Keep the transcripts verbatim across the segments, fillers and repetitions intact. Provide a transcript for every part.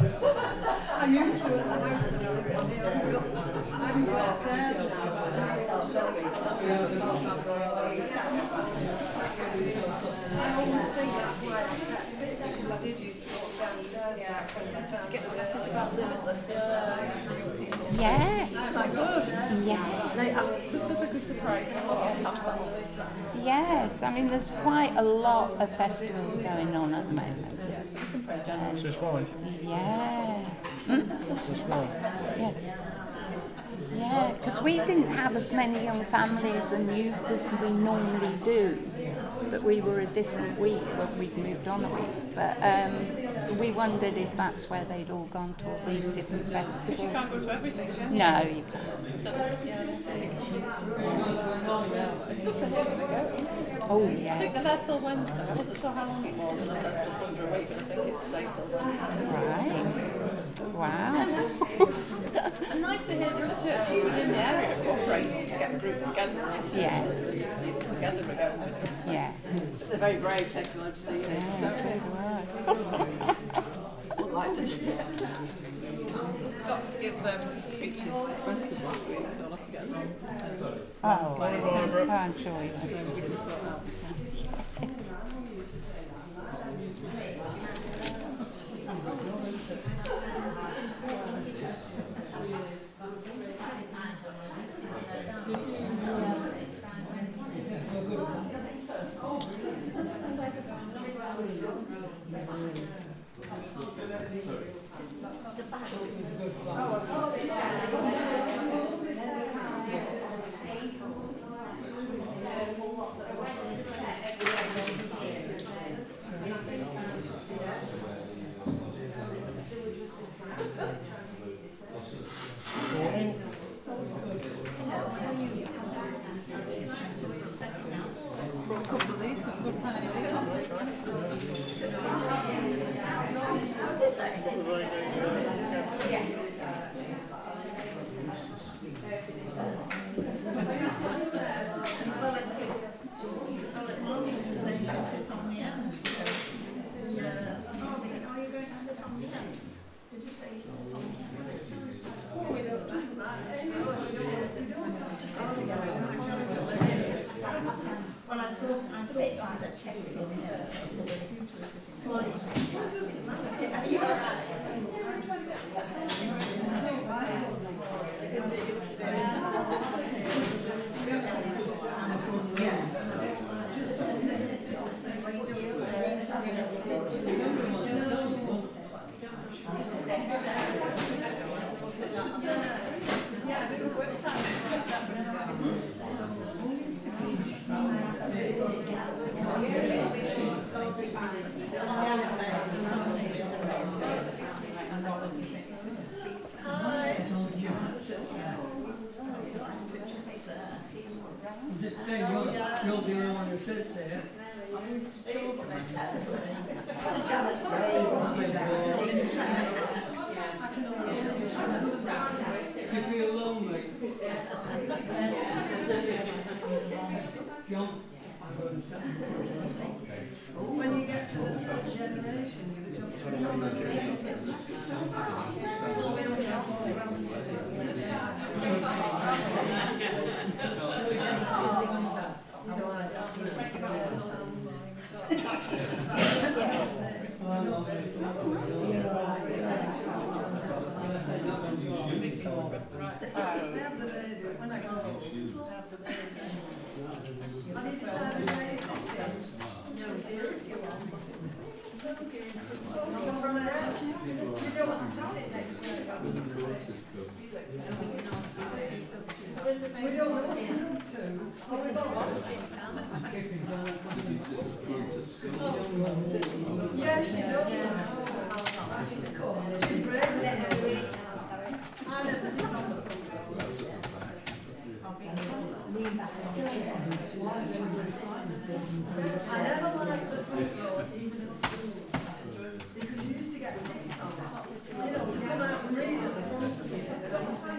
I used to at the house that I live in. I'm upstairs now, but I felt very I always think that's why I kept it, because I did used to walk downstairs yeah. about twenty times. Get the message about limitless uh, young people. Yeah. That's like good. Yeah. They asked specifically to pray for all of that. Yes, I mean there's quite a lot of festivals going on at the moment. Yeah, so we can pray down. Um, This one. yeah. Hmm? This one. Yeah. Yeah, because we didn't have as many young families and youth as we normally do, but we were a different week when we'd moved on a week. But um, we wondered if that's where they'd all gone to all these different festivals. You can't go to everything, can you? No, you can't. So, yeah, it's good to hear when they go. Oh, I think yeah. they're there till Wednesday. I wasn't sure how long it was, and I said just under a week, but I think it's today till Wednesday. Right. Wow. And nice to hear that the church in the area are cooperating to get groups together. Yeah. Together we're going with them. Yeah. But they're very brave taking on to see you. Yeah, Don't so they? do I. Wouldn't like to do it. Got to give them pictures Francis last week, so I'll have to get them on. Oh, I'm sure you will. We can sort out. Brought a couple of these, got good prices. Well, I thought, I thought I said check it in here, so for the future I'm just saying, you're, you're the only one who sits there. You feel lonely? John? When you get to the third generation, you jump to the when I go have the baby. I need to start a place no, it's here if you want. From there, you don't have to sit next to it. We don't know what to do. Oh, we got one. Yeah, she does. She's brave. I never sit on the floor. I never liked the front row, even at school, because you used to get tickets on that. You know, to come out and read at the front or something, they'd always say,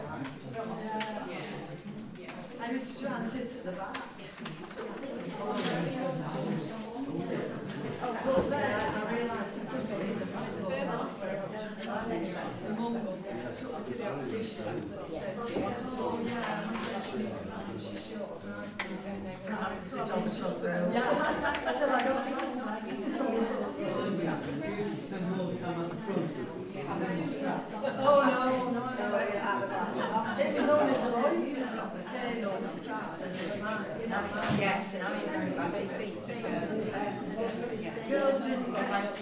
I used to try and sit at the back. But then I realised that the mum took me to the optician and said, oh yeah, my she needs glasses, she's short-sighted. I have to sit on the front row. Yeah, I said, I got to sit on the front row. Spend more time at the front. Oh no, no, no, at the back. It was only the boys that got the cane or the strap. Yes, and I mean, I may see. Girls didn't get my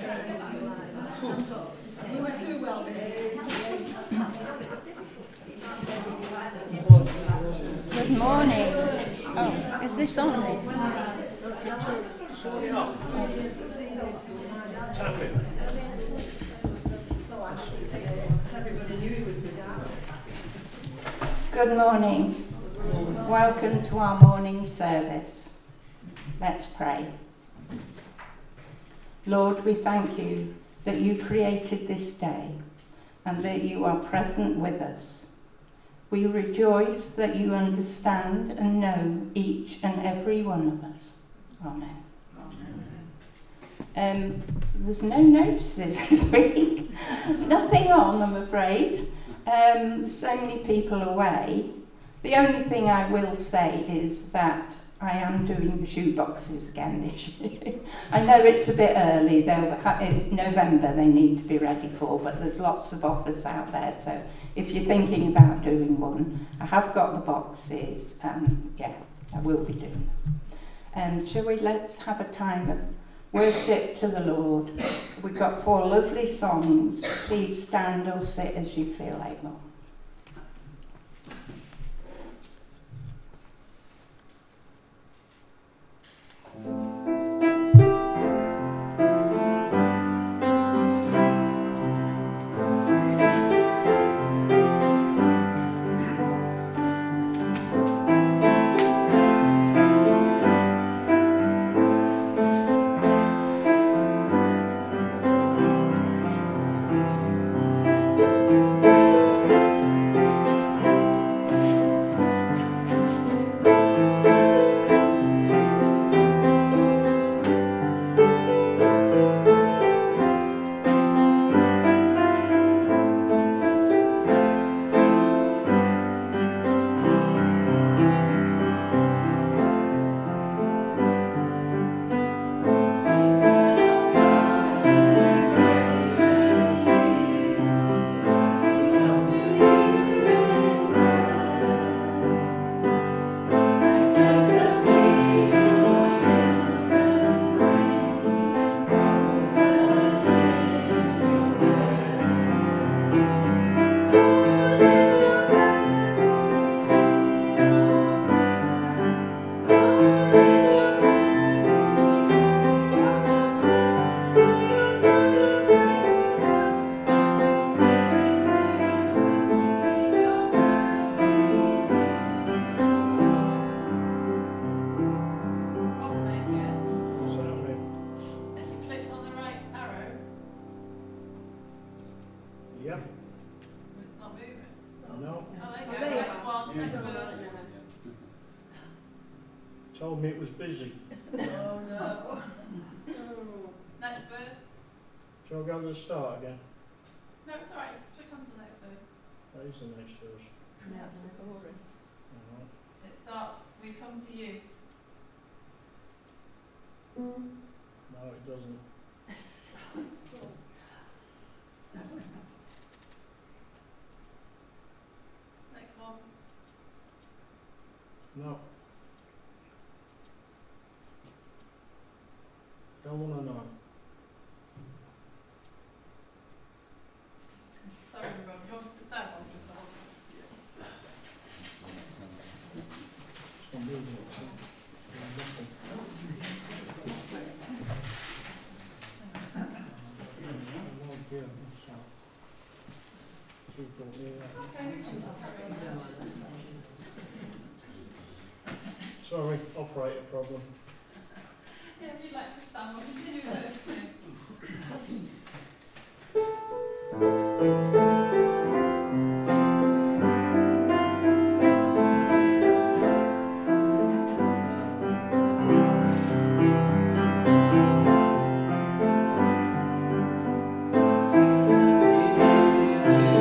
we were too well behaved. Good morning. Oh, is this on? Good morning. Welcome to our morning service. Let's pray. Lord, we thank you that you created this day and that you are present with us. We rejoice that you understand and know each and every one of us. Amen. Um, there's no notices this week. Nothing on, I'm afraid. Um, there's so many people away. The only thing I will say is that I am doing the shoeboxes again this year. I know it's a bit early, though. In November they need to be ready for, but there's lots of offers out there. So if you're thinking about doing one, I have got the boxes, and yeah, I will be doing them. Um, shall we let's have a time of worship to the Lord. We've got four lovely songs. Please stand or sit as you feel able. Told me it was busy. Oh no. Next verse. Shall I go to the start again? No, it's alright, just click on to the next verse. That is the next verse. No, it's the chorus. Alright. It starts, we come to you. No, it doesn't. Next one. No. Don't want to know. Sorry everyone, you want to sit down on this one? It's not moving, it's not. It's nothing. I won't hear it, so. People here. Sorry, operator problem. Yeah, if you'd like to stand, we'll continue with this. Thank you.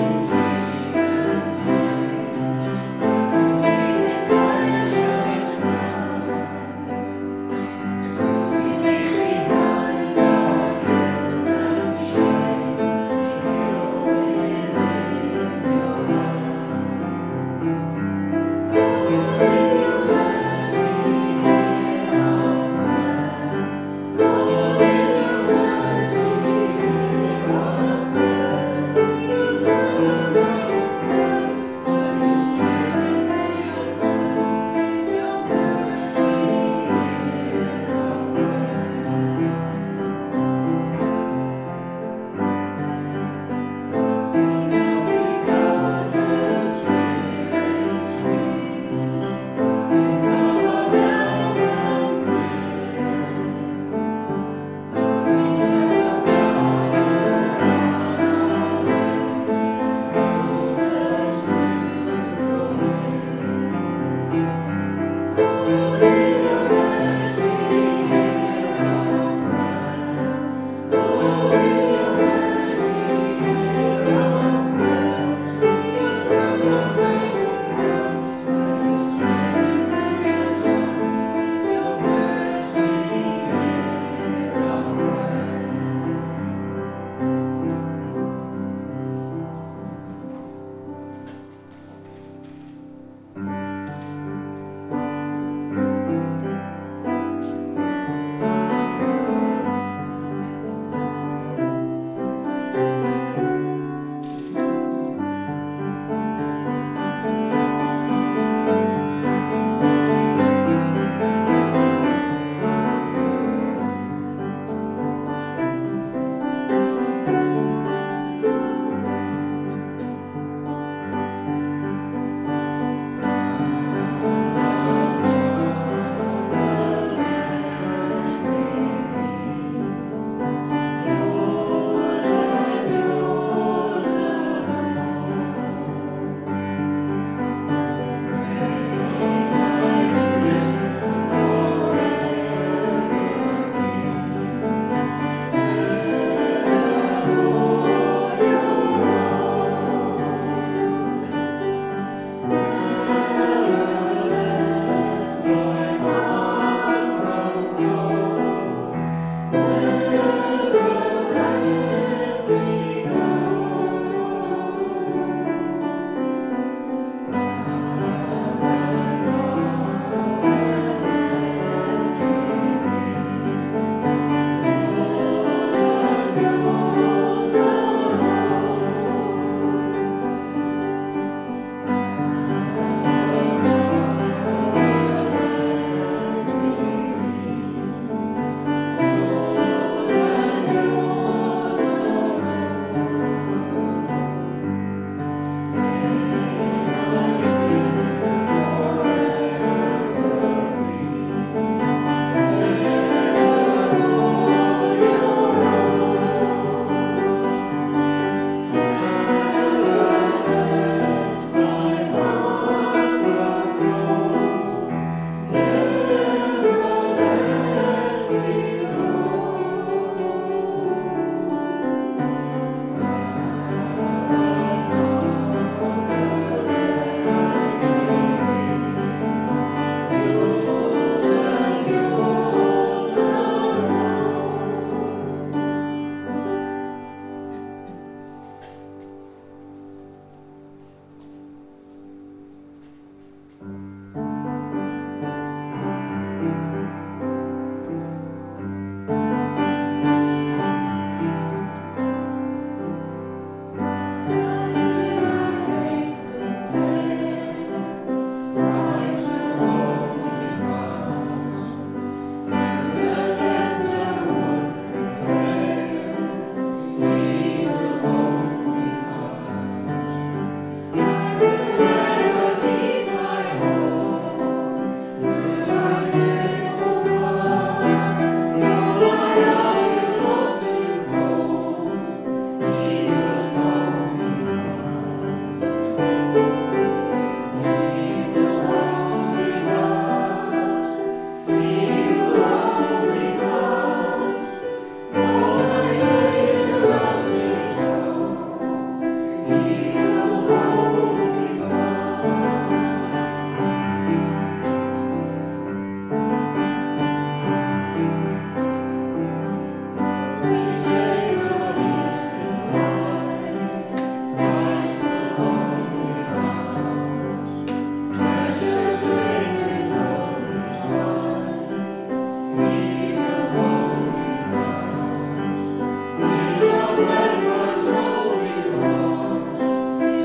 Thank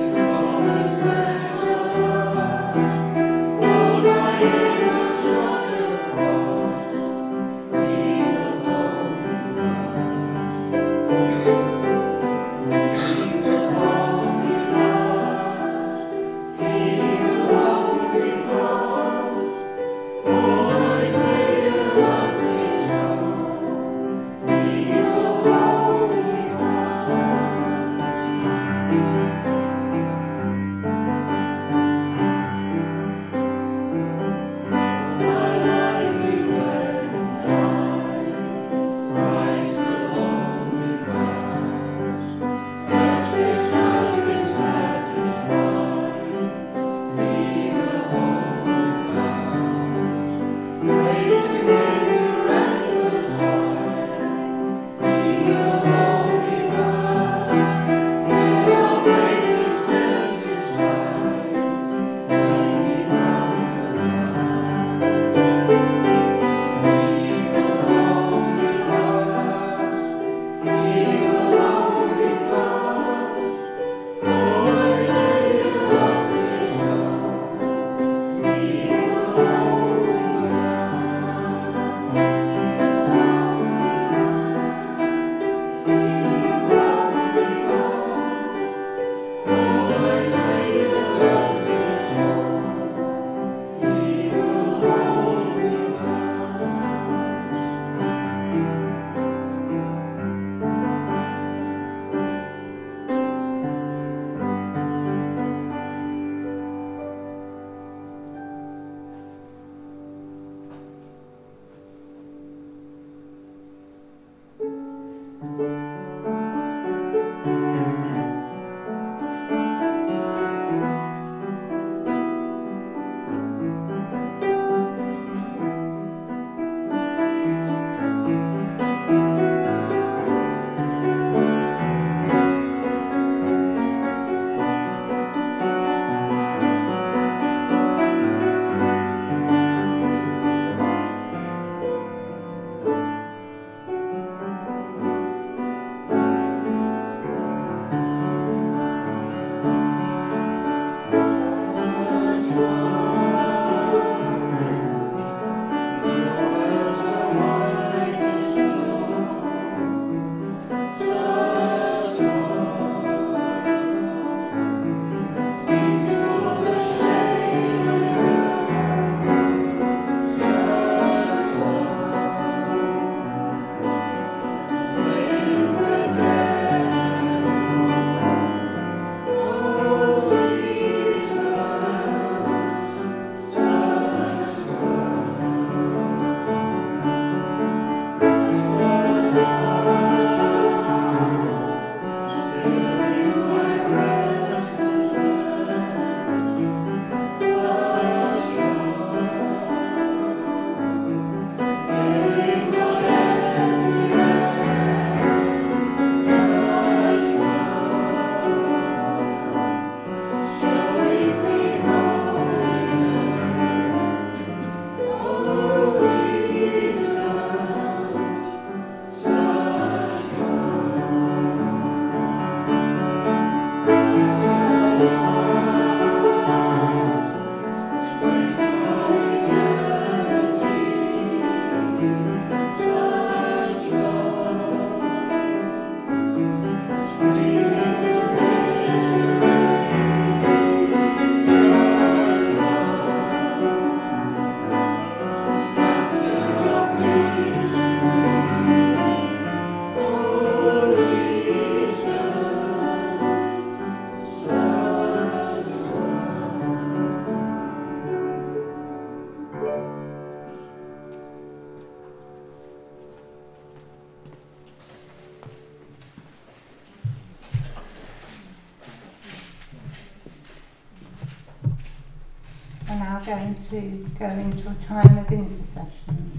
We're now going to go into a time of intercession.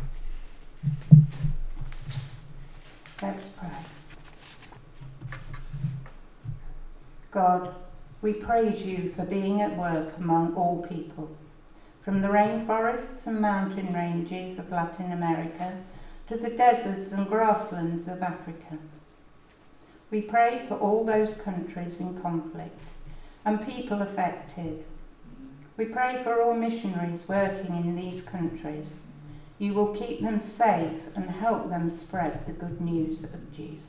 Let's pray. God, we praise you for being at work among all people, from the rainforests and mountain ranges of Latin America to the deserts and grasslands of Africa. We pray for all those countries in conflict and people affected. We pray for all missionaries working in these countries. You will keep them safe and help them spread the good news of Jesus.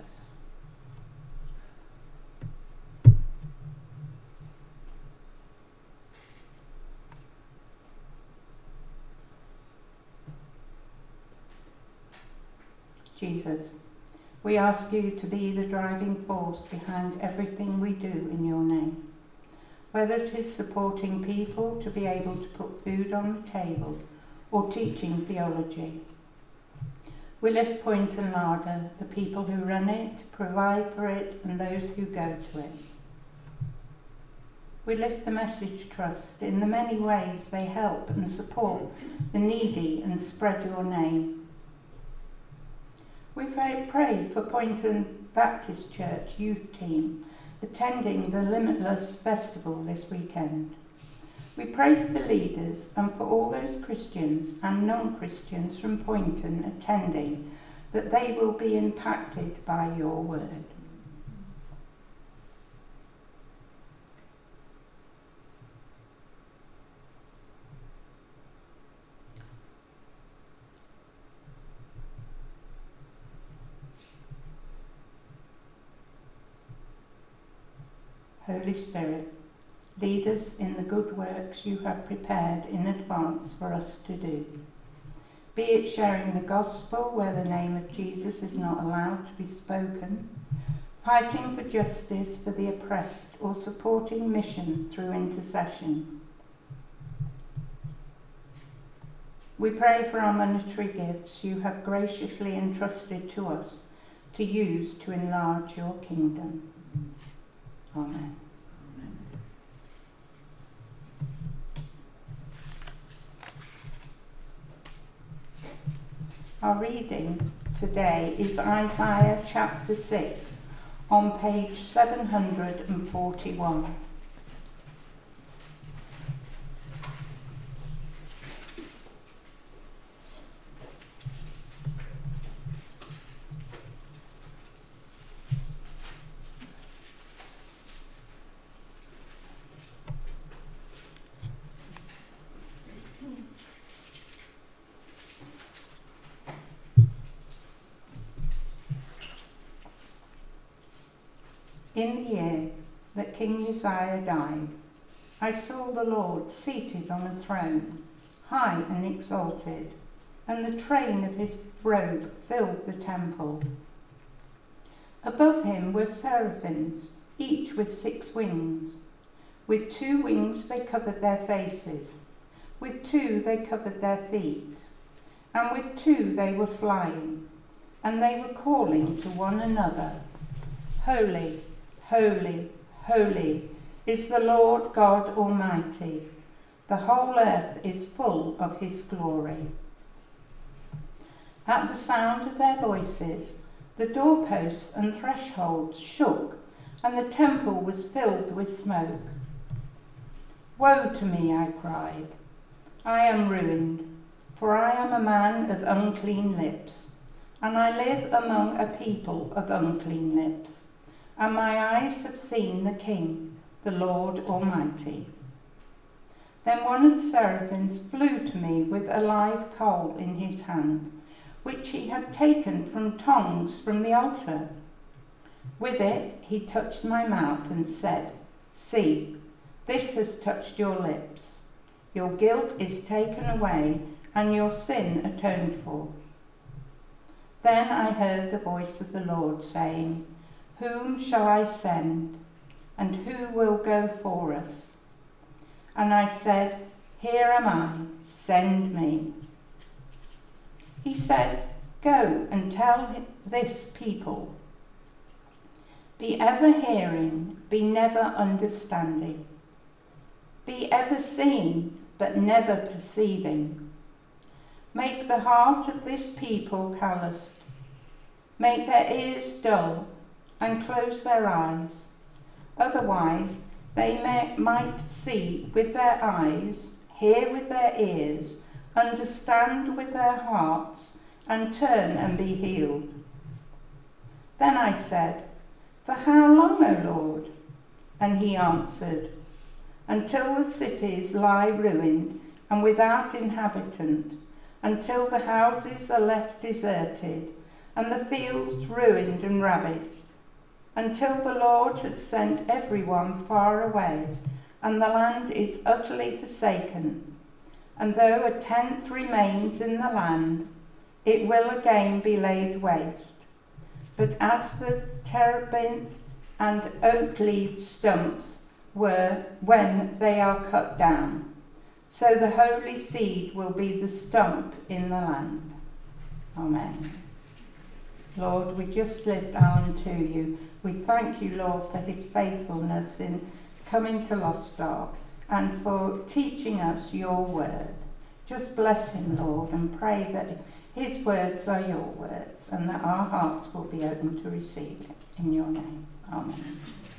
Jesus, we ask you to be the driving force behind everything we do in your name. Whether it is supporting people to be able to put food on the table or teaching theology. We lift Point and Larder, the people who run it, provide for it, and those who go to it. We lift the Message Trust in the many ways they help and support the needy and spread your name. We pray for Poynton Baptist Church youth team attending the Limitless Festival this weekend. We pray for the leaders and for all those Christians and non-Christians from Poynton attending, that they will be impacted by your word. Holy Spirit, lead us in the good works you have prepared in advance for us to do. Be it sharing the gospel where the name of Jesus is not allowed to be spoken, fighting for justice for the oppressed, or supporting mission through intercession. We pray for our monetary gifts you have graciously entrusted to us to use to enlarge your kingdom. Amen. Our reading today is Isaiah chapter six on page seven hundred forty-one. In the year that King Uzziah died, I saw the Lord seated on a throne, high and exalted, and the train of his robe filled the temple. Above him were seraphims, each with six wings. With two wings they covered their faces, with two they covered their feet, and with two they were flying, and they were calling to one another, Holy, holy, holy is the Lord God Almighty. The whole earth is full of his glory. At the sound of their voices, the doorposts and thresholds shook, and the temple was filled with smoke. Woe to me, I cried. I am ruined, for I am a man of unclean lips, and I live among a people of unclean lips. And my eyes have seen the King, the Lord Almighty. Then one of the seraphims flew to me with a live coal in his hand, which he had taken from tongs from the altar. With it he touched my mouth and said, See, this has touched your lips. Your guilt is taken away and your sin atoned for. Then I heard the voice of the Lord saying, Whom shall I send, and who will go for us? And I said, Here am I, send me. He said, Go and tell this people, be ever hearing, be never understanding. Be ever seeing, but never perceiving. Make the heart of this people calloused. Make their ears dull, and close their eyes. Otherwise they may, might see with their eyes, hear with their ears, understand with their hearts, and turn and be healed. Then I said, For how long, O Lord? And he answered, Until the cities lie ruined and without inhabitant, until the houses are left deserted, and the fields ruined and ravaged, until the Lord has sent everyone far away, and the land is utterly forsaken. And though a tenth remains in the land, it will again be laid waste. But as the terebinth and oak leaf stumps were when they are cut down, so the holy seed will be the stump in the land. Amen. Lord, we just lift Alan to you. We thank you, Lord, for his faithfulness in coming to Lost Ark and for teaching us your word. Just bless him, Lord, and pray that his words are your words and that our hearts will be open to receive it. In your name. Amen.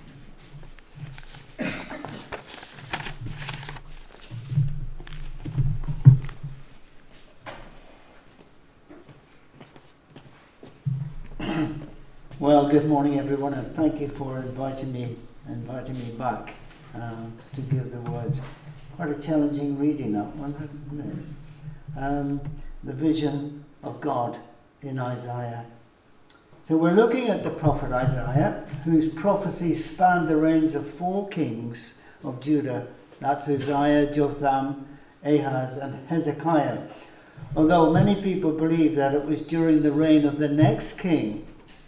Well, good morning, everyone, and thank you for inviting me, inviting me back um, to give the word. Quite a challenging reading, that one, hasn't it? Um, the vision of God in Isaiah. So we're looking at the prophet Isaiah, whose prophecies spanned the reigns of four kings of Judah. That's Uzziah, Jotham, Ahaz, and Hezekiah. Although many people believe that it was during the reign of the next king,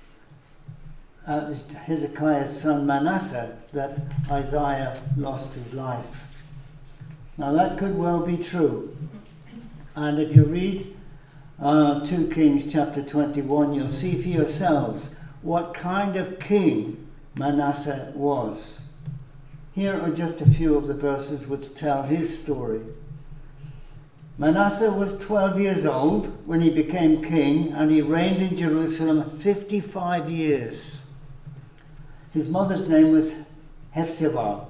uh, Hezekiah's son Manasseh, that Isaiah lost his life. Now that could well be true. And if you read uh, two Kings chapter twenty-one, you'll see for yourselves what kind of king Manasseh was. Here are just a few of the verses which tell his story. Manasseh was twelve years old when he became king, and he reigned in Jerusalem fifty-five years. His mother's name was Hephzibah.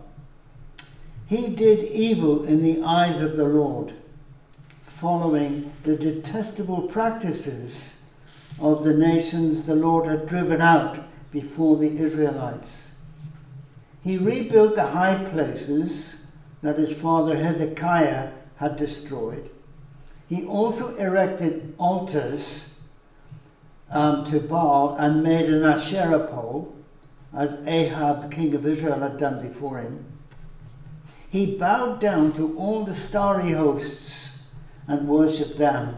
He did evil in the eyes of the Lord, following the detestable practices of the nations the Lord had driven out before the Israelites. He rebuilt the high places that his father Hezekiah had destroyed. He also erected altars um, to Baal and made an Asherah pole, as Ahab, king of Israel, had done before him. He bowed down to all the starry hosts and worshipped them.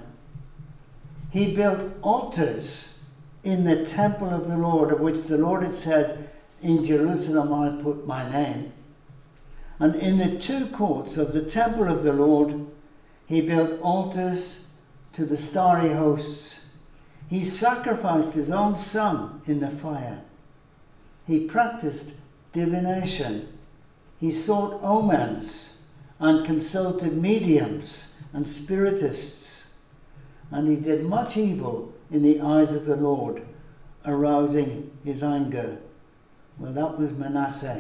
He built altars in the temple of the Lord, of which the Lord had said, In Jerusalem I'll put my name. And in the two courts of the temple of the Lord, he built altars to the starry hosts. He sacrificed his own son in the fire. He practiced divination. He sought omens and consulted mediums and spiritists. And he did much evil in the eyes of the Lord, arousing his anger. Well, that was Manasseh.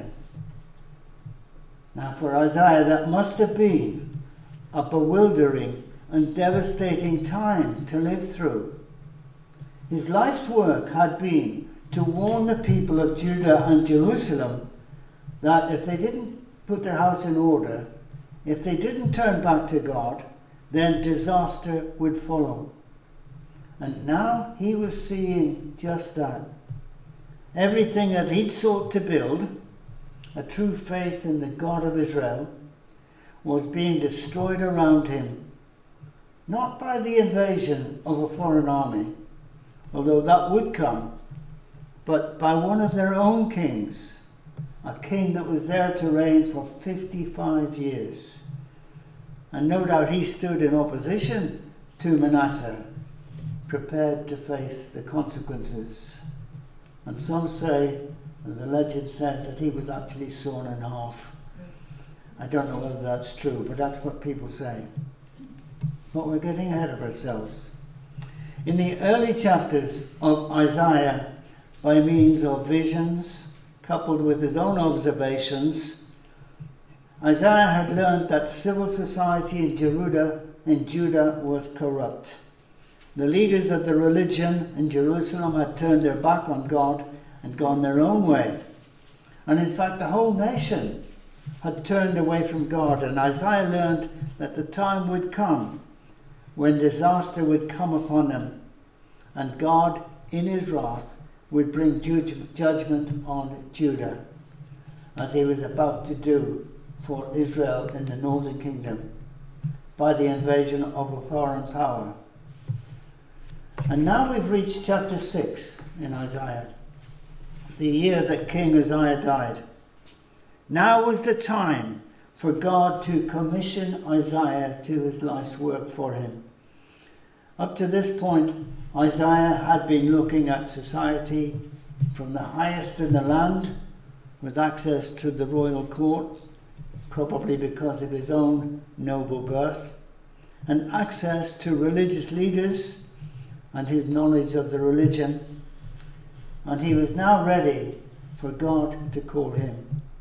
Now for Isaiah, that must have been a bewildering and devastating time to live through. His life's work had been to warn the people of Judah and Jerusalem that if they didn't put their house in order, if they didn't turn back to God, then disaster would follow. And now he was seeing just that. Everything that he'd sought to build, a true faith in the God of Israel, was being destroyed around him, not by the invasion of a foreign army, although that would come, but by one of their own kings, a king that was there to reign for fifty-five years. And no doubt he stood in opposition to Manasseh, prepared to face the consequences. And some say, and the legend says, that he was actually sawn in half. I don't know whether that's true, but that's what people say. But we're getting ahead of ourselves. In the early chapters of Isaiah, by means of visions, coupled with his own observations, Isaiah had learned that civil society in Judah, in Judah was corrupt. The leaders of the religion in Jerusalem had turned their back on God and gone their own way. And in fact, the whole nation had turned away from God. And Isaiah learned that the time would come when disaster would come upon them. And God, in his wrath, would bring judgment on Judah, as he was about to do for Israel in the northern kingdom by the invasion of a foreign power. And now we've reached chapter six in Isaiah, the year that King Uzziah died. Now was the time for God to commission Isaiah to his life's work for him. Up to this point, Isaiah had been looking at society from the highest in the land, with access to the royal court, probably because of his own noble birth, and access to religious leaders and his knowledge of the religion. And he was now ready for God to call him.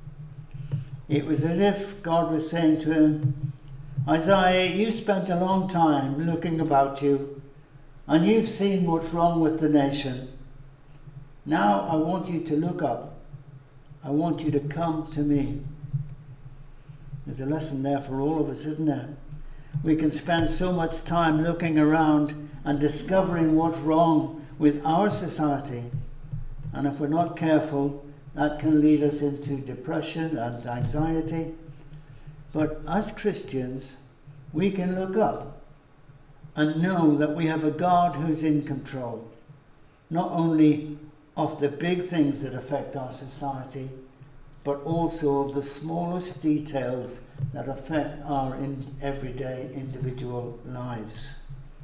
It was as if God was saying to him, Isaiah, you spent a long time looking about you, and you've seen what's wrong with the nation. Now I want you to look up. I want you to come to me. There's a lesson there for all of us, isn't there? We can spend so much time looking around and discovering what's wrong with our society. And if we're not careful, that can lead us into depression and anxiety. But as Christians, we can look up and know that we have a God who's in control, not only of the big things that affect our society, but also of the smallest details that affect our in everyday individual lives.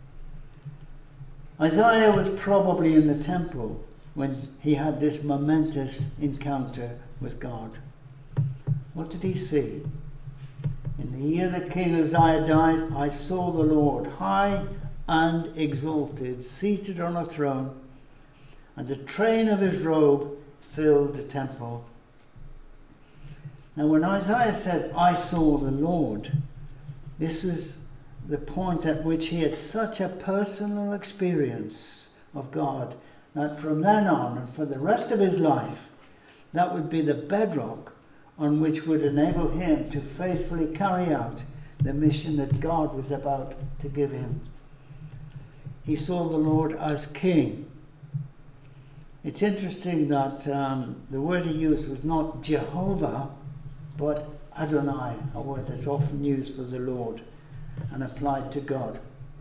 Isaiah was probably in the temple when he had this momentous encounter with God. What did he see? In the year that King Uzziah died, I saw the Lord high and exalted, seated on a throne, and the train of his robe filled the temple. Now when Isaiah said, I saw the Lord, this was the point at which he had such a personal experience of God that from then on and for the rest of his life, that would be the bedrock on which would enable him to faithfully carry out the mission that God was about to give him. He saw the Lord as King. It's interesting that um, the word he used was not Jehovah, but Adonai, a word that's often used for the Lord and applied to God.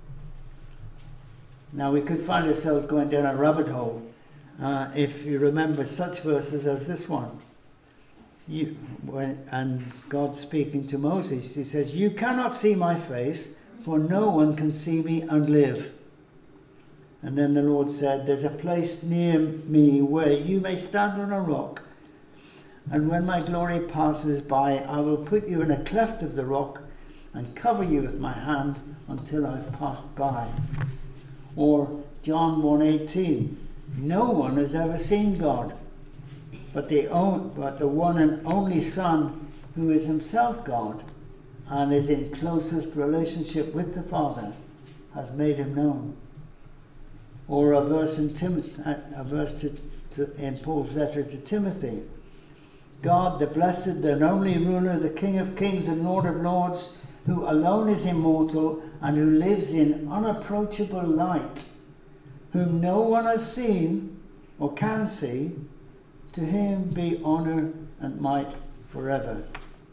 Now we could find ourselves going down a rabbit hole uh, if you remember such verses as this one. You, when, and God speaking to Moses, he says, you cannot see my face, for no one can see me and live. And then the Lord said, there's a place near me where you may stand on a rock. And when my glory passes by, I will put you in a cleft of the rock and cover you with my hand until I've passed by. Or John one eighteen, no one has ever seen God, but the, on, but the one and only Son, who is himself God and is in closest relationship with the Father, has made him known. Or a verse in Timothy, a verse to, to, in Paul's letter to Timothy, God, the blessed, the only ruler, the King of kings and Lord of lords, who alone is immortal and who lives in unapproachable light, whom no one has seen or can see, to him be honour and might forever.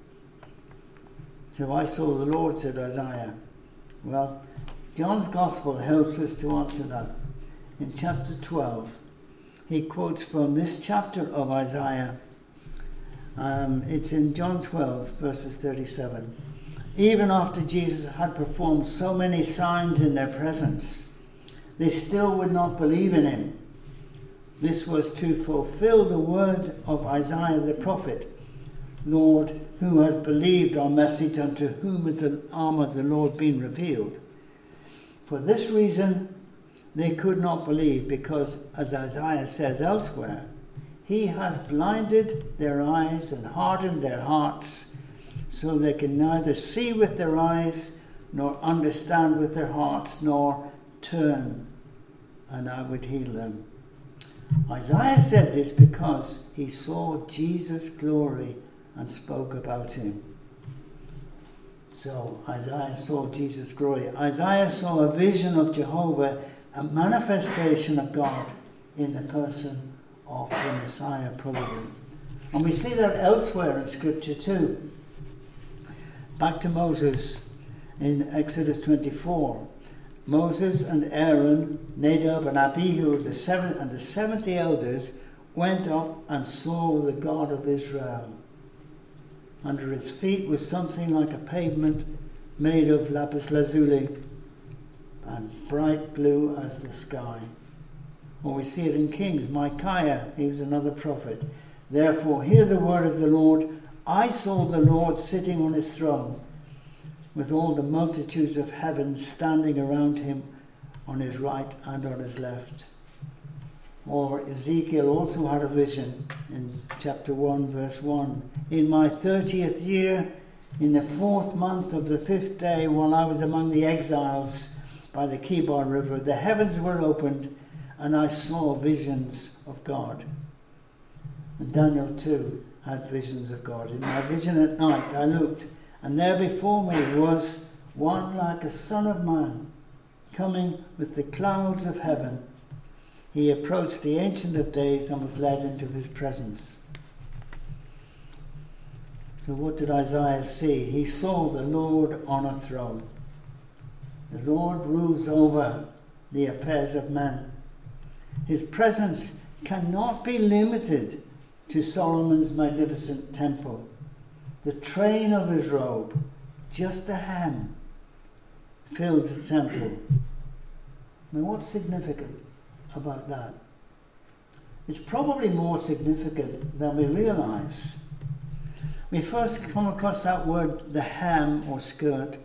So I saw the Lord, said Isaiah. Well, John's Gospel helps us to answer that. In chapter twelve, he quotes from this chapter of Isaiah. Um, it's in John twelve, verses thirty-seven. Even after Jesus had performed so many signs in their presence, they still would not believe in him. This was to fulfill the word of Isaiah the prophet. Lord, who has believed our message, unto whom has the arm of the Lord been revealed? For this reason they could not believe, because, as Isaiah says elsewhere, he has blinded their eyes and hardened their hearts, so they can neither see with their eyes, nor understand with their hearts, nor turn, and I would heal them. Isaiah said this because he saw Jesus' glory and spoke about him. So Isaiah saw Jesus' glory. Isaiah saw a vision of Jehovah, a manifestation of God in the person of the Messiah, probably. And we see that elsewhere in Scripture too. Back to Moses in Exodus twenty-four. Moses and Aaron, Nadab and Abihu, the seven and the seventy elders went up and saw the God of Israel. Under his feet was something like a pavement made of lapis lazuli and bright blue as the sky. Or we see it in Kings. Micaiah, he was another prophet. Therefore, hear the word of the Lord. I saw the Lord sitting on his throne, with all the multitudes of heaven standing around him on his right and on his left. Or Ezekiel also had a vision in chapter one, verse one. In my thirtieth year, in the fourth month of the fifth day, while I was among the exiles by the Kibar River, the heavens were opened, and I saw visions of God. And Daniel too had visions of God. In my vision at night I looked, and there before me was one like a son of man, coming with the clouds of heaven. He approached the Ancient of Days and was led into his presence. So what did Isaiah see? He saw the Lord on a throne. The Lord rules over the affairs of men. His presence cannot be limited to Solomon's magnificent temple. The train of his robe, just a hem, fills the temple. Now, what's significant about that? It's probably more significant than we realize. We first come across that word, the hem or skirt,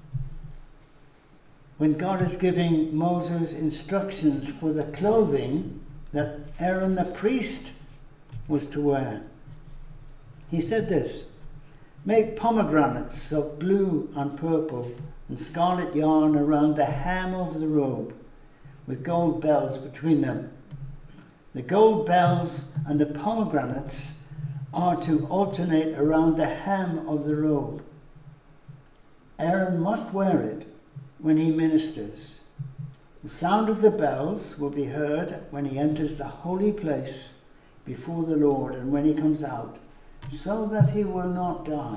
when God is giving Moses instructions for the clothing that Aaron the priest was to wear. He said this: make pomegranates of blue and purple and scarlet yarn around the hem of the robe, with gold bells between them. The gold bells and the pomegranates are to alternate around the hem of the robe. Aaron must wear it when he ministers. The sound of the bells will be heard when he enters the holy place before the Lord and when he comes out, so that he will not die.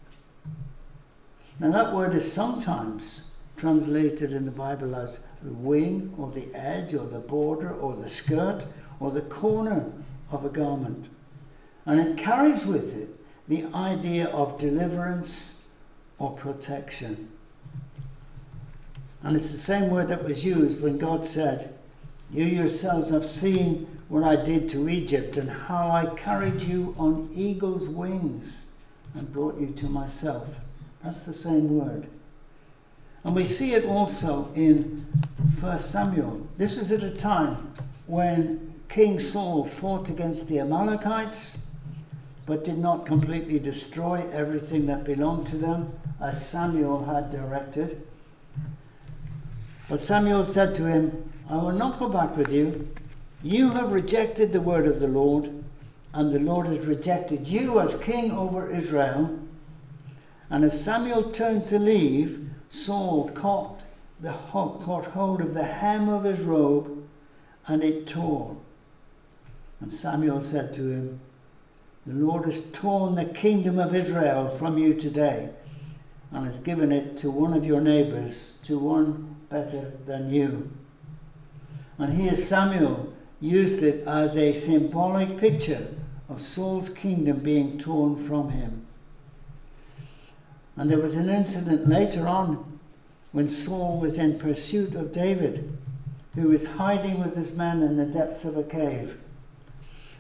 Now that word is sometimes translated in the Bible as the wing or the edge or the border or the skirt or the corner of a garment. And it carries with it the idea of deliverance or protection. And it's the same word that was used when God said, you yourselves have seen what I did to Egypt and how I carried you on eagle's wings and brought you to myself. That's the same word. And we see it also in First Samuel. This was at a time when King Saul fought against the Amalekites, but did not completely destroy everything that belonged to them, as Samuel had directed. But Samuel said to him, I will not go back with you. You have rejected the word of the Lord, and the Lord has rejected you as king over Israel. And as Samuel turned to leave, Saul caught, the, caught hold of the hem of his robe, and it tore. And Samuel said to him, the Lord has torn the kingdom of Israel from you today, and has given it to one of your neighbors, to one better than you. And here Samuel used it as a symbolic picture of Saul's kingdom being torn from him. And there was an incident later on when Saul was in pursuit of David, who was hiding with his men in the depths of a cave.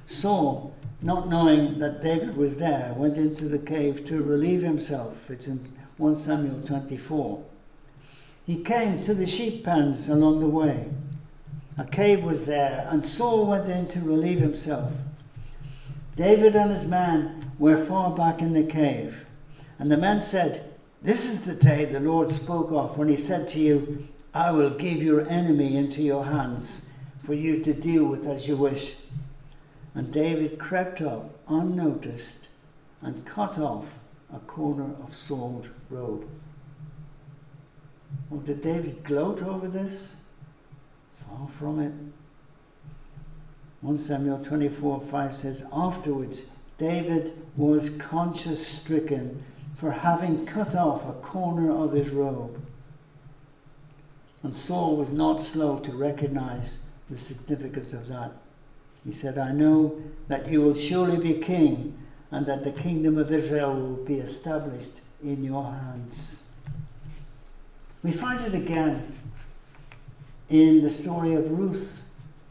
Saul, not knowing that David was there, went into the cave to relieve himself. It's in First Samuel twenty-four. He came to the sheep pens along the way. A cave was there, and Saul went in to relieve himself. David and his men were far back in the cave. And the men said, "This is the day the Lord spoke of when he said to you, 'I will give your enemy into your hands for you to deal with as you wish.'" And David crept up unnoticed and cut off a corner of Saul's robe. Well, did David gloat over this? Far from it. First Samuel twenty-four five says, "Afterwards David was conscience-stricken for having cut off a corner of his robe." And Saul was not slow to recognize the significance of that. He said, "I know that you will surely be king, and that the kingdom of Israel will be established in your hands." We find it again in the story of Ruth.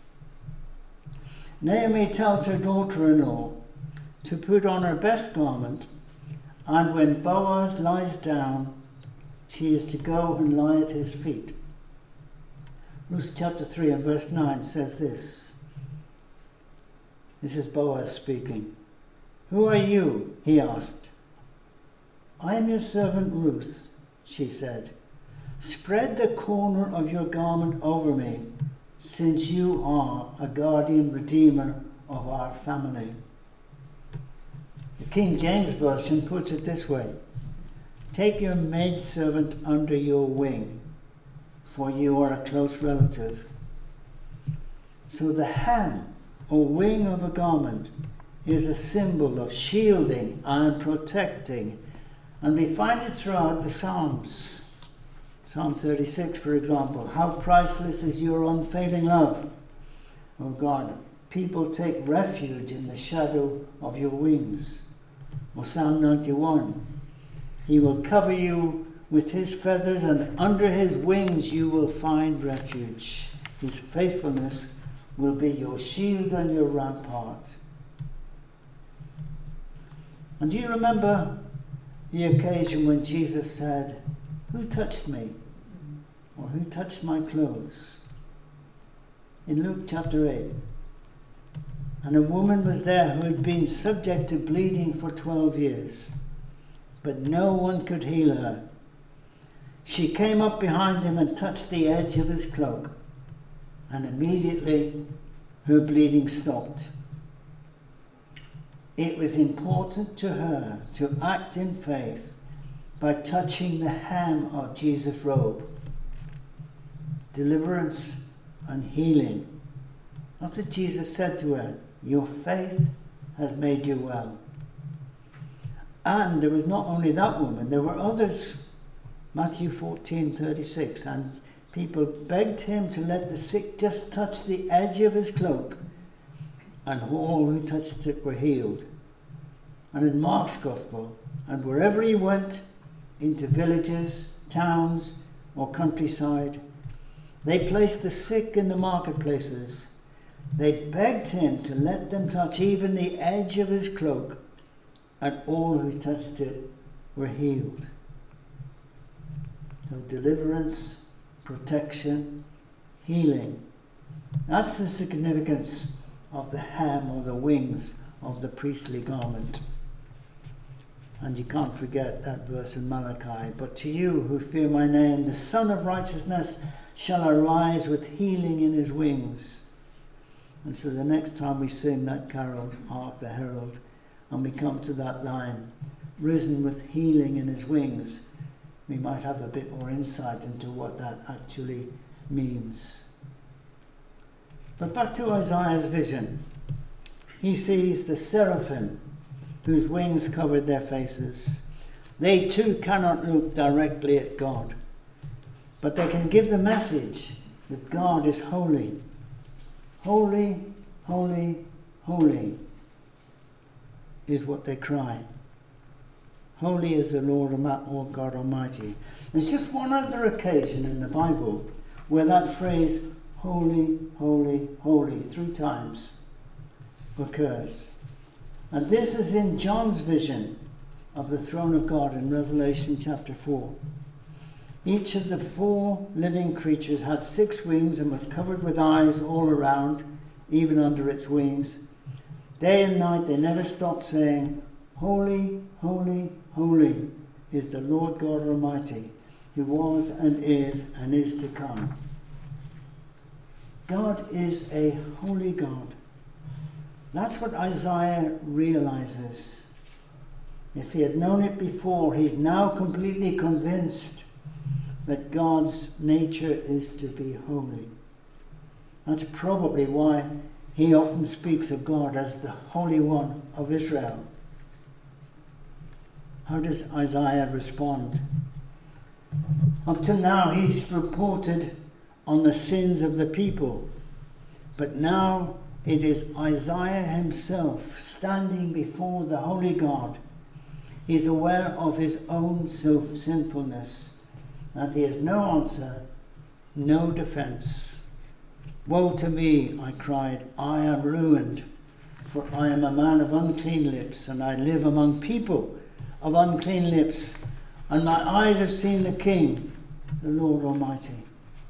Naomi tells her daughter-in-law to put on her best garment, and when Boaz lies down, she is to go and lie at his feet. Ruth chapter three and verse nine says this. This is Boaz speaking. "Who are you?" he asked. "I am your servant Ruth," she said. "Spread the corner of your garment over me, since you are a guardian redeemer of our family." The King James Version puts it this way: "Take your maidservant under your wing, for you are a close relative." So the hem or wing of a garment is a symbol of shielding and protecting, and we find it throughout the Psalms. Psalm thirty-six, for example, "How priceless is your unfailing love, O God. People take refuge in the shadow of your wings." Or Psalm ninety-one, "He will cover you with his feathers, and under his wings you will find refuge. His faithfulness will be your shield and your rampart." And do you remember the occasion when Jesus said, "Who touched me?" Or "Who touched my clothes?" In Luke chapter eight. "And a woman was there who had been subject to bleeding for twelve years, but no one could heal her. She came up behind him and touched the edge of his cloak, and immediately her bleeding stopped." It was important to her to act in faith by touching the hem of Jesus' robe. Deliverance and healing. That's what Jesus said to her. "Your faith has made you well." And there was not only that woman, there were others. Matthew fourteen thirty-six, "And people begged him to let the sick just touch the edge of his cloak, and all who touched it were healed." And in Mark's Gospel, "And wherever he went, into villages, towns, or countryside, they placed the sick in the marketplaces. They begged him to let them touch even the edge of his cloak, and all who touched it were healed." So deliverance, protection, healing. That's the significance of the hem or the wings of the priestly garment. And you can't forget that verse in Malachi, "But to you who fear my name, the Son of Righteousness shall arise with healing in his wings." And so the next time we sing that carol, "Hark the Herald," and we come to that line, "risen with healing in his wings," we might have a bit more insight into what that actually means. But back to Isaiah's vision. He sees the seraphim whose wings covered their faces. They too cannot look directly at God, but they can give the message that God is holy. Holy, holy, holy is what they cry. Holy is the Lord God Almighty. There's just one other occasion in the Bible where that phrase, holy, holy, holy, three times occurs. And this is in John's vision of the throne of God in Revelation chapter four. Each of the four living creatures had six wings and was covered with eyes all around, even under its wings. Day and night they never stopped saying, "Holy, holy, holy is the Lord God Almighty, who was and is and is to come." God is a holy God. That's what Isaiah realizes. If he had known it before, he's now completely convinced that God's nature is to be holy. That's probably why he often speaks of God as the Holy One of Israel. How does Isaiah respond? Up till now, he's reported on the sins of the people. But now it is Isaiah himself standing before the Holy God. He's aware of his own self-sinfulness, and he has no answer, no defense. "Woe to me," I cried, "I am ruined, for I am a man of unclean lips, and I live among people of unclean lips, and my eyes have seen the King, the Lord Almighty."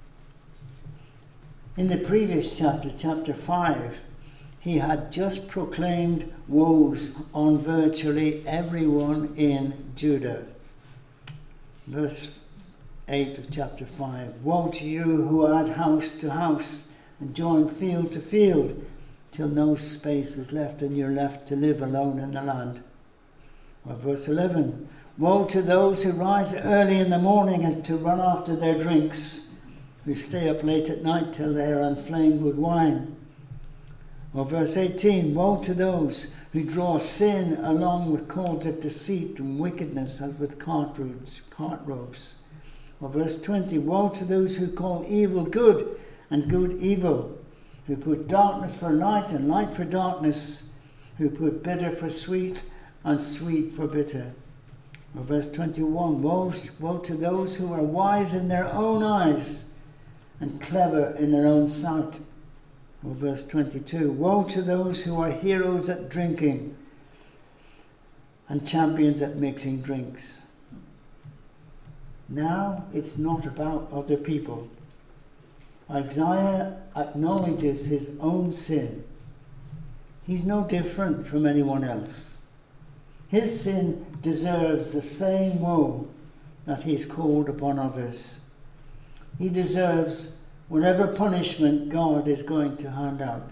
In the previous chapter, chapter five, he had just proclaimed woes on virtually everyone in Judah. Verse eight of chapter five, "Woe to you who add house to house and join field to field, till no space is left and you're left to live alone in the land." Or verse eleven, "Woe to those who rise early in the morning and to run after their drinks, who stay up late at night till they are inflamed with wine." Or verse eighteen, "Woe to those who draw sin along with cords of deceit and wickedness as with cart ropes, cart ropes." Or verse twenty, "Woe to those who call evil good and good evil, who put darkness for light and light for darkness, who put bitter for sweet and sweet for bitter." Or verse twenty-one, woe, woe to those who are wise in their own eyes and clever in their own sight. Or verse twenty-two, "Woe to those who are heroes at drinking and champions at mixing drinks." Now it's not about other people. Isaiah acknowledges his own sin. He's no different from anyone else. His sin deserves the same woe that he's called upon others. He deserves whatever punishment God is going to hand out.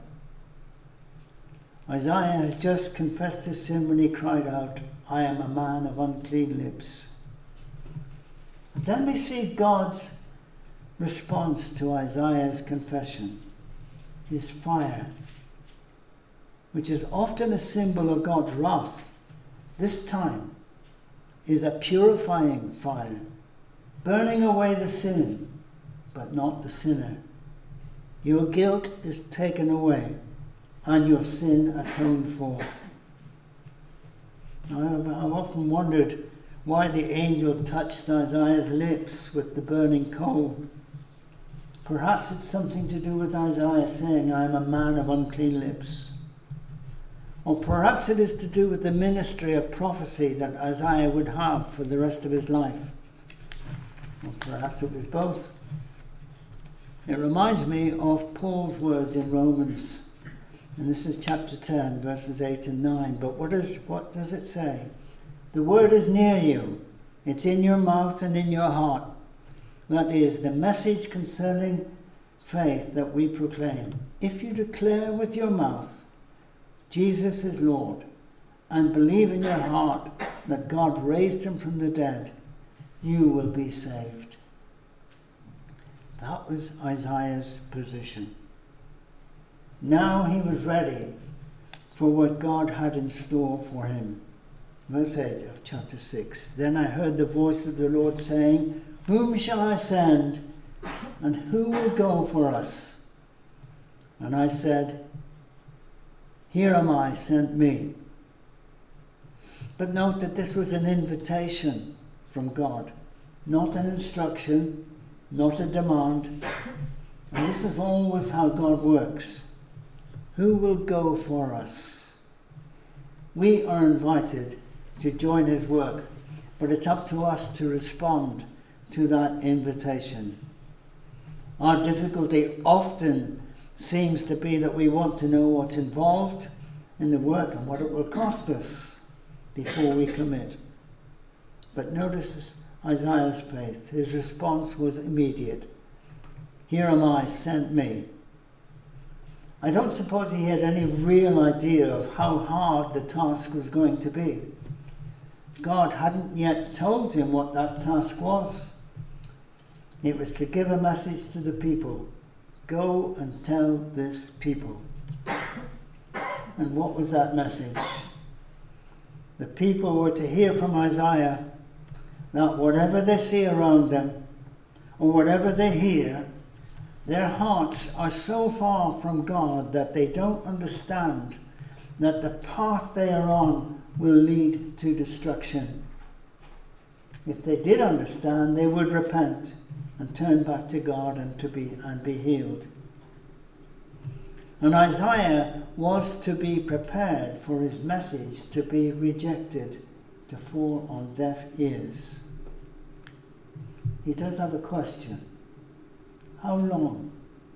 Isaiah has just confessed his sin when he cried out, "I am a man of unclean lips." And then we see God's response to Isaiah's confession, his fire, which is often a symbol of God's wrath. This time is a purifying fire, burning away the sin, but not the sinner. Your guilt is taken away and your sin atoned for. Now, I've, I've often wondered why the angel touched Isaiah's lips with the burning coal. Perhaps it's something to do with Isaiah saying, "I am a man of unclean lips." Or perhaps it is to do with the ministry of prophecy that Isaiah would have for the rest of his life. Or perhaps it was both. It reminds me of Paul's words in Romans, and this is chapter ten, verses eight and nine. But what, is, what does it say? "The word is near you. It's in your mouth and in your heart. That is the message concerning faith that we proclaim. If you declare with your mouth, 'Jesus is Lord,' and believe in your heart that God raised him from the dead, you will be saved." That was Isaiah's position. Now he was ready for what God had in store for him. Verse eight of chapter six. "Then I heard the voice of the Lord saying, 'Whom shall I send, and who will go for us?' And I said, 'Here am I, send me.'" But note that this was an invitation from God, not an instruction, not a demand. And this is always how God works. Who will go for us? We are invited to join his work, but it's up to us to respond to that invitation. Our difficulty often seems to be that we want to know what's involved in the work and what it will cost us before we commit. But notice Isaiah's faith. His response was immediate. Here am I, send me. I don't suppose he had any real idea of how hard the task was going to be. God hadn't yet told him what that task was. It was to give a message to the people. Go and tell this people. And what was that message? The people were to hear from Isaiah that whatever they see around them, or whatever they hear, their hearts are so far from God that they don't understand that the path they are on will lead to destruction. If they did understand, they would repent and turn back to God and to be and be healed. And Isaiah was to be prepared for his message to be rejected, to fall on deaf ears. He does have a question. How long?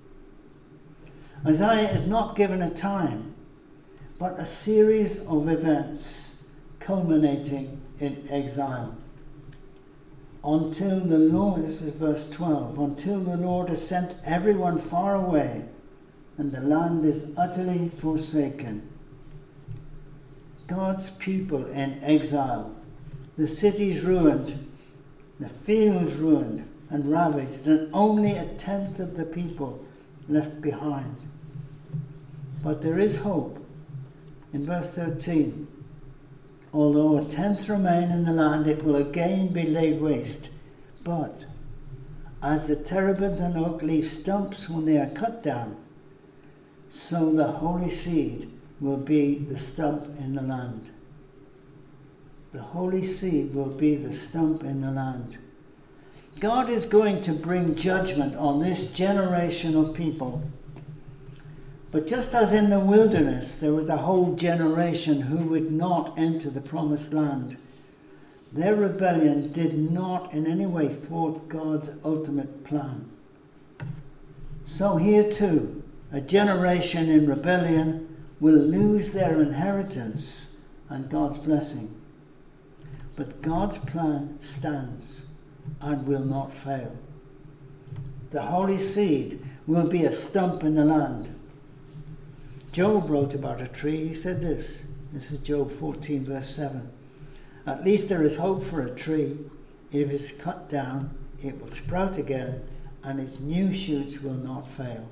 Isaiah is not given a time, but a series of events culminating in exile. Until the Lord, this is verse twelve, until the Lord has sent everyone far away and the land is utterly forsaken. God's people in exile, the cities ruined, the fields ruined and ravaged, and only a tenth of the people left behind. But there is hope. In verse thirteen, although a tenth remain in the land, it will again be laid waste. But as the terebinth and oak leave stumps when they are cut down, so the holy seed will be the stump in the land. The holy seed will be the stump in the land. God is going to bring judgment on this generation of people. But just as in the wilderness there was a whole generation who would not enter the promised land, their rebellion did not in any way thwart God's ultimate plan. So here too, a generation in rebellion will lose their inheritance and God's blessing. But God's plan stands and will not fail. The holy seed will be a stump in the land. Job wrote about a tree. He said this. This is Job fourteen, verse seven. At least there is hope for a tree. If it is cut down, it will sprout again, and its new shoots will not fail.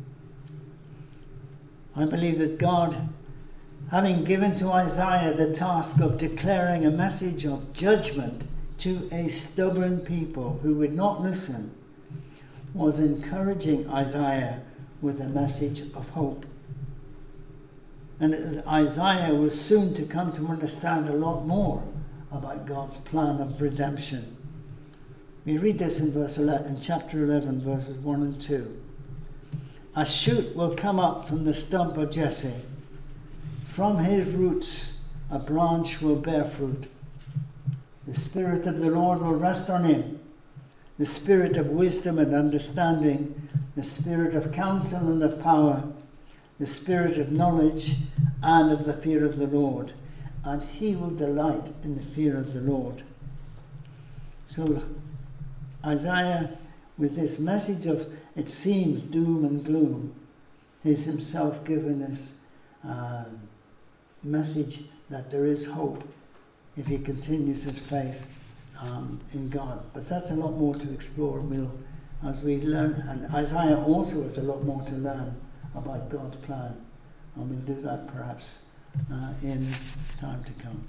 I believe that God, having given to Isaiah the task of declaring a message of judgment to a stubborn people who would not listen, was encouraging Isaiah with a message of hope. And as Isaiah was soon to come to understand a lot more about God's plan of redemption. We read this in verse eleven, in chapter eleven, verses one and two. A shoot will come up from the stump of Jesse. From his roots a branch will bear fruit. The Spirit of the Lord will rest on him, the Spirit of wisdom and understanding, the Spirit of counsel and of power, the Spirit of knowledge and of the fear of the Lord, and he will delight in the fear of the Lord. So Isaiah, with this message of, it seems, doom and gloom, is himself given this uh, message that there is hope if he continues his faith um, in God. But that's a lot more to explore, and we'll, as we learn, and Isaiah also has a lot more to learn about God's plan, and we'll do that perhaps uh, in time to come.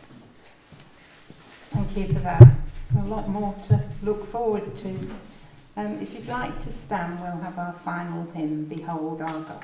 Thank you for that. A lot more to look forward to Um, if you'd like to stand, we'll have our final hymn, Behold Our God.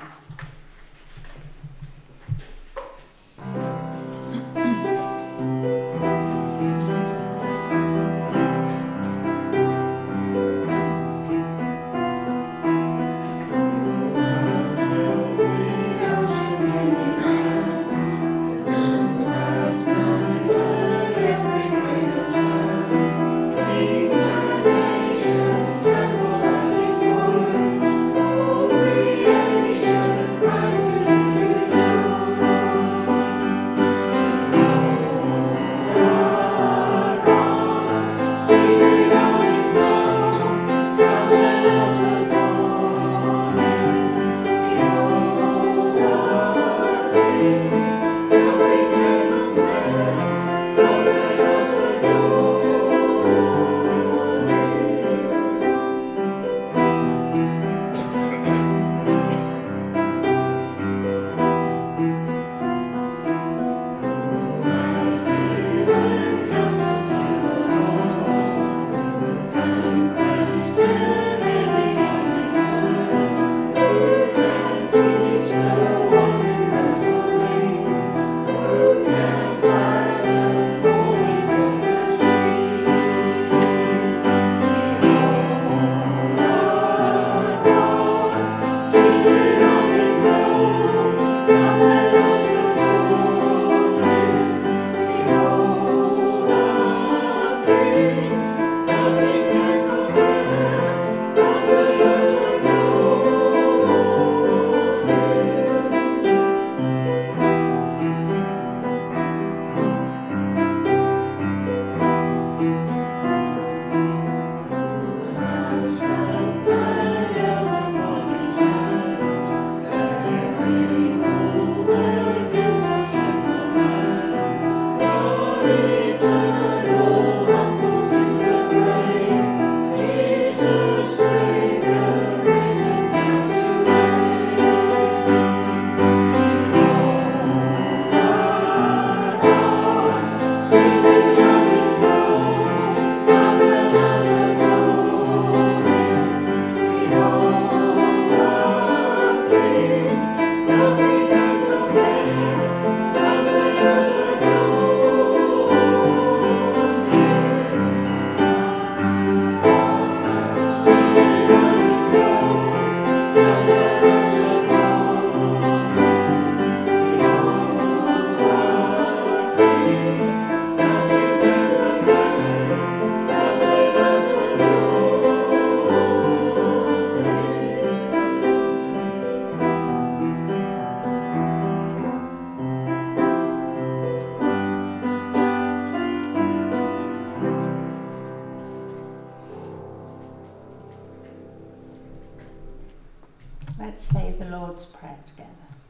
Let's say the Lord's Prayer together.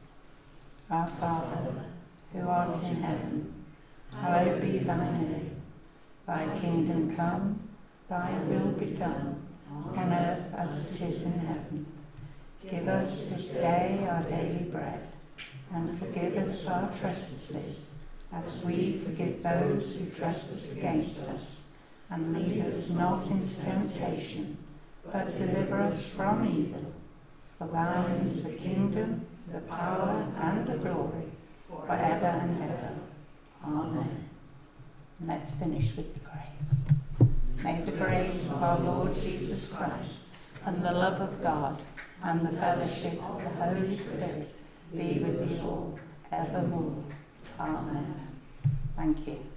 Our Father, who art in heaven, hallowed be thy name. Thy kingdom come, thy will be done, on earth as it is in heaven. Give us this day our daily bread, and forgive us our trespasses, as we forgive those who trespass against us. And lead us not into temptation, but deliver us from evil. For thine is the kingdom, the power, and the glory, forever and ever. Amen. And let's finish with the grace. May the grace of our Lord Jesus Christ, and the love of God, and the fellowship of the Holy Spirit be with you all evermore. Amen. Thank you.